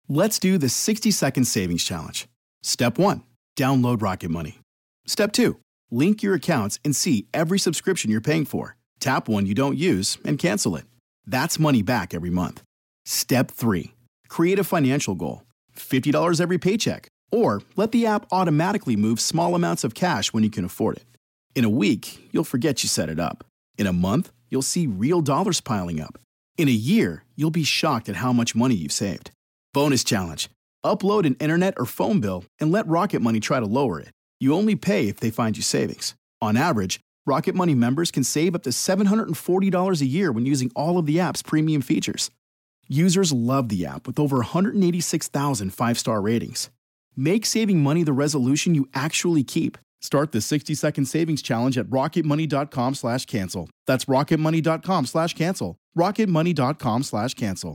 Let's do the 60-second savings challenge. Step 1, download Rocket Money. Step 2, link your accounts and see every subscription you're paying for. Tap one you don't use and cancel it. That's money back every month. Step 3, create a financial goal. $50 every paycheck. Or let the app automatically move small amounts of cash when you can afford it. In a week, you'll forget you set it up. In a month, you'll see real dollars piling up. In a year, you'll be shocked at how much money you've saved. Bonus challenge. Upload an internet or phone bill and let Rocket Money try to lower it. You only pay if they find you savings. On average, Rocket Money members can save up to $740 a year when using all of the app's premium features. Users love the app with over 186,000 five-star ratings. Make saving money the resolution you actually keep. Start the 60-second savings challenge at rocketmoney.com/cancel. That's rocketmoney.com/cancel. rocketmoney.com/cancel.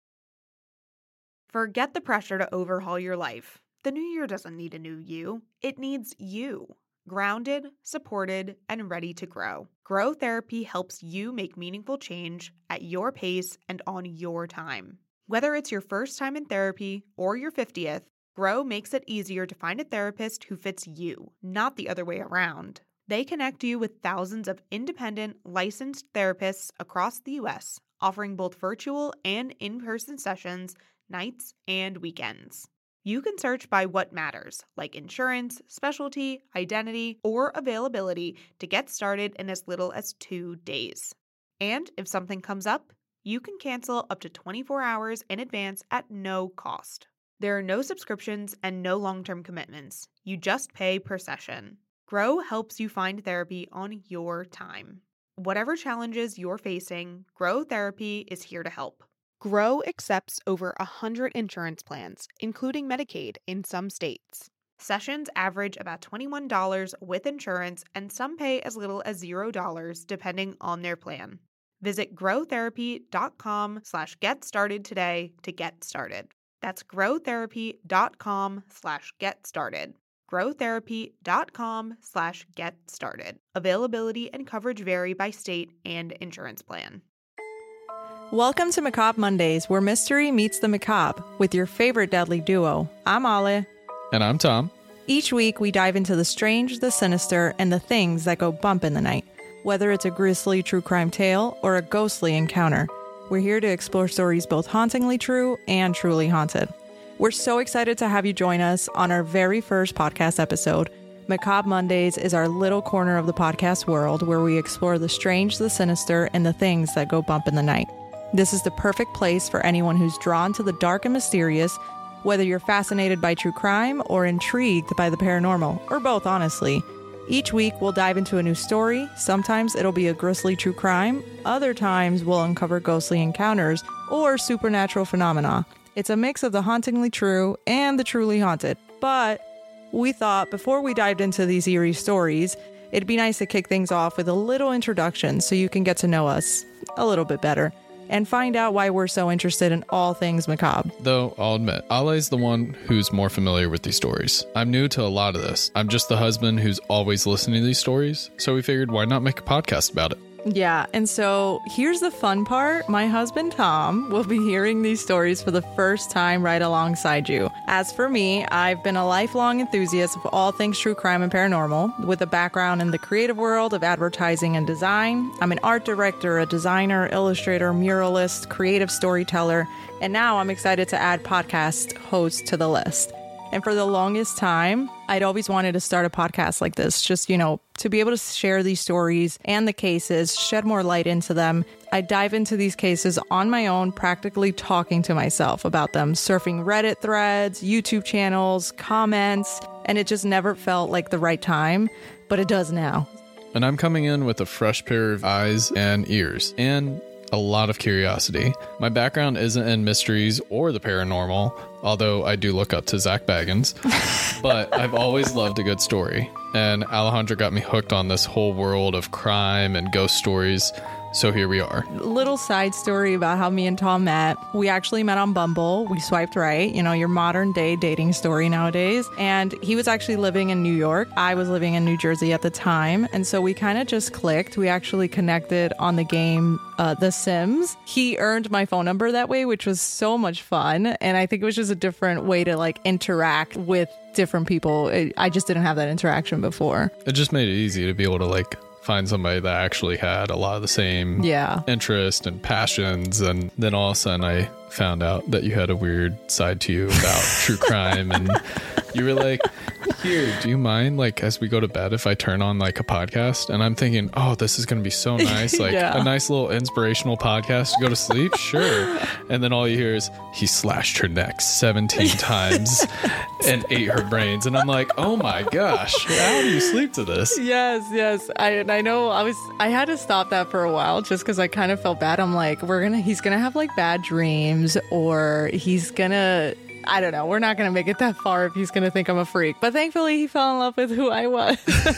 Forget the pressure to overhaul your life. The new year doesn't need a new you. It needs you. Grounded, supported, and ready to grow. Grow Therapy helps you make meaningful change at your pace and on your time. Whether it's your first time in therapy or your 50th, Grow makes it easier to find a therapist who fits you, not the other way around. They connect you with thousands of independent, licensed therapists across the U.S., offering both virtual and in-person sessions, nights and weekends. You can search by what matters, like insurance, specialty, identity, or availability to get started in as little as 2 days. And if something comes up, you can cancel up to 24 hours in advance at no cost. There are no subscriptions and no long-term commitments. You just pay per session. Grow helps you find therapy on your time. Whatever challenges you're facing, Grow Therapy is here to help. Grow accepts over 100 insurance plans, including Medicaid in some states. Sessions average about $21 with insurance, and some pay as little as $0 depending on their plan. Visit growtherapy.com/get started today to get started. That's growtherapy.com/get started. growtherapy.com/get started. Availability and coverage vary by state and insurance plan. Welcome to Macabre Mondays, where mystery meets the macabre with your favorite deadly duo. I'm Ale. And I'm Tom. Each week, we dive into the strange, the sinister, and the things that go bump in the night. Whether it's a grisly true crime tale or a ghostly encounter, we're here to explore stories both hauntingly true and truly haunted. We're so excited to have you join us on our very first podcast episode. Macabre Mondays is our little corner of the podcast world where we explore the strange, the sinister, and the things that go bump in the night. This is the perfect place for anyone who's drawn to the dark and mysterious, whether you're fascinated by true crime or intrigued by the paranormal, or both, honestly. Each week, we'll dive into a new story. Sometimes it'll be a grisly true crime. Other times, we'll uncover ghostly encounters or supernatural phenomena. It's a mix of the hauntingly true and the truly haunted. But we thought before we dived into these eerie stories, it'd be nice to kick things off with a little introduction so you can get to know us a little bit better and find out why we're so interested in all things macabre. Though, I'll admit, Ale's the one who's more familiar with these stories. I'm new to a lot of this. I'm just the husband who's always listening to these stories, so we figured why not make a podcast about it? Yeah, and so here's the fun part. My husband, Tom, will be hearing these stories for the first time right alongside you. As for me, I've been a lifelong enthusiast of all things true crime and paranormal, with a background in the creative world of advertising and design. I'm an art director, a designer, illustrator, muralist, creative storyteller, and now I'm excited to add podcast host to the list. And for the longest time, I'd always wanted to start a podcast like this, just, to be able to share these stories and the cases, shed more light into them. I dive into these cases on my own, practically talking to myself about them, surfing Reddit threads, YouTube channels, comments, and it just never felt like the right time, but it does now. And I'm coming in with a fresh pair of eyes and ears, and a lot of curiosity. My background isn't in mysteries or the paranormal, although I do look up to Zach Baggins, but I've always loved a good story. And Alejandra got me hooked on this whole world of crime and ghost stories. So here we are. Little side story about how me and Tom met. We actually met on Bumble. We swiped right, your modern day dating story nowadays. And he was actually living in New York. I was living in New Jersey at the time. And so we kind of just clicked. We actually connected on the game The Sims. He earned my phone number that way, which was so much fun. And I think it was just a different way to like interact with different people. I just didn't have that interaction before. It just made it easy to be able to like find somebody that actually had a lot of the same interest and passions. And then all of a sudden I found out that you had a weird side to you about true crime. And you were like, here, do you mind, like, as we go to bed, if I turn on like a podcast? And I'm thinking, oh, this is going to be so nice. Like a nice little inspirational podcast to go to sleep. Sure. And then all you hear is he slashed her neck 17 times and ate her brains. And I'm like, oh my gosh, how do you sleep to this? Yes. I know I had to stop that for a while just because I kind of felt bad. I'm like, he's going to have like bad dreams, or he's going to, I don't know. We're not going to make it that far if he's going to think I'm a freak. But thankfully, he fell in love with who I was.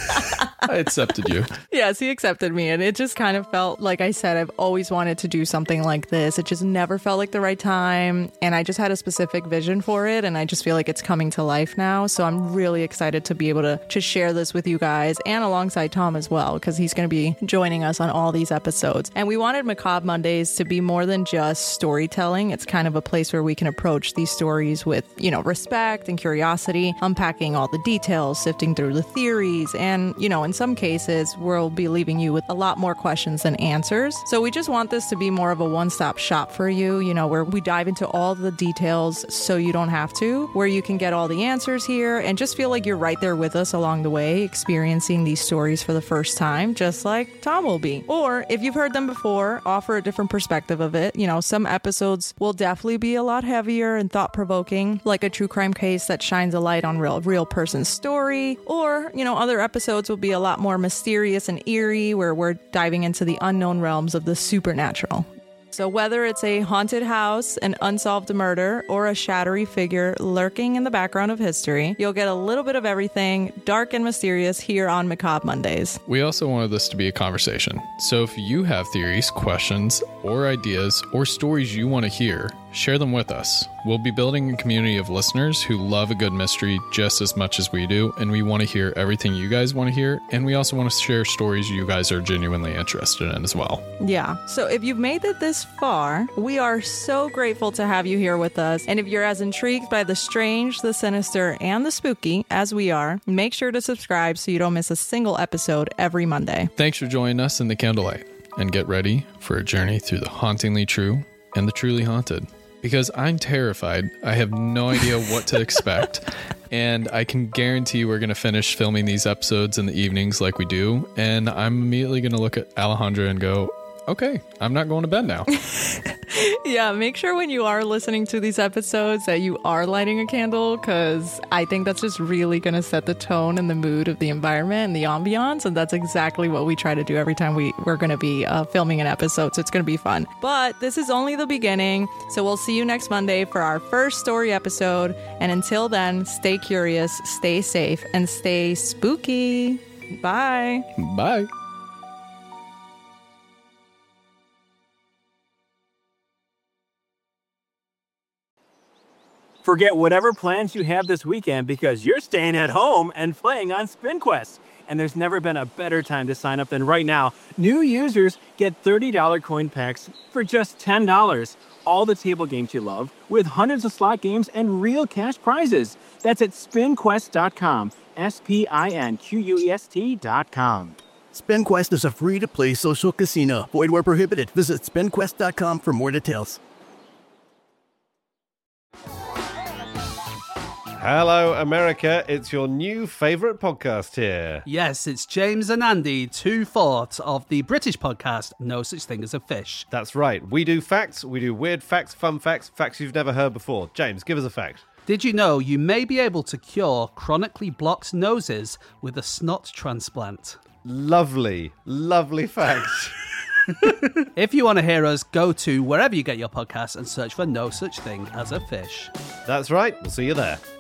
I accepted you. Yes, he accepted me. And it just kind of felt, like I said, I've always wanted to do something like this. It just never felt like the right time. And I just had a specific vision for it. And I just feel like it's coming to life now. So I'm really excited to be able to share this with you guys and alongside Tom as well, because he's going to be joining us on all these episodes. And we wanted Macabre Mondays to be more than just storytelling. It's kind of a place where we can approach these stories with, respect and curiosity, unpacking all the details, sifting through the theories. And, in some cases, we'll be leaving you with a lot more questions than answers. So we just want this to be more of a one-stop shop for you, where we dive into all the details so you don't have to, where you can get all the answers here and just feel like you're right there with us along the way, experiencing these stories for the first time, just like Tom will be. Or if you've heard them before, offer a different perspective of it. Some episodes will definitely be a lot heavier and thought-provoking, like a true crime case that shines a light on real person's story. Or, other episodes will be a lot more mysterious and eerie, where we're diving into the unknown realms of the supernatural. So whether it's a haunted house, an unsolved murder, or a shadowy figure lurking in the background of history, you'll get a little bit of everything dark and mysterious here on Macabre Mondays. We also wanted this to be a conversation. So if you have theories, questions, or ideas, or stories you want to hear, share them with us. We'll be building a community of listeners who love a good mystery just as much as we do, and we want to hear everything you guys want to hear, and we also want to share stories you guys are genuinely interested in as well. Yeah, so if you've made it this far, we are so grateful to have you here with us, and if you're as intrigued by the strange, the sinister, and the spooky as we are, make sure to subscribe so you don't miss a single episode every Monday. Thanks for joining us in the Candlelight, and get ready for a journey through the hauntingly true and the truly haunted. Because I'm terrified. I have no idea what to expect. And I can guarantee we're going to finish filming these episodes in the evenings like we do. And I'm immediately going to look at Alejandra and go, okay, I'm not going to bed now. Yeah, make sure when you are listening to these episodes that you are lighting a candle, because I think that's just really going to set the tone and the mood of the environment and the ambiance. And that's exactly what we try to do every time we're going to be filming an episode. So it's going to be fun. But this is only the beginning. So we'll see you next Monday for our first story episode. And until then, stay curious, stay safe, and stay spooky. Bye. Bye. Forget whatever plans you have this weekend because you're staying at home and playing on SpinQuest. And there's never been a better time to sign up than right now. New users get $30 coin packs for just $10. All the table games you love, with hundreds of slot games and real cash prizes. That's at SpinQuest.com. SpinQuest.com. SpinQuest is a free-to-play social casino. Void where prohibited. Visit SpinQuest.com for more details. Hello, America. It's your new favourite podcast here. Yes, it's James and Andy, 2/4 of the British podcast No Such Thing as a Fish. That's right. We do facts, we do weird facts, fun facts, facts you've never heard before. James, give us a fact. Did you know you may be able to cure chronically blocked noses with a snot transplant? Lovely, lovely fact. If you want to hear us, go to wherever you get your podcasts and search for No Such Thing as a Fish. That's right. We'll see you there.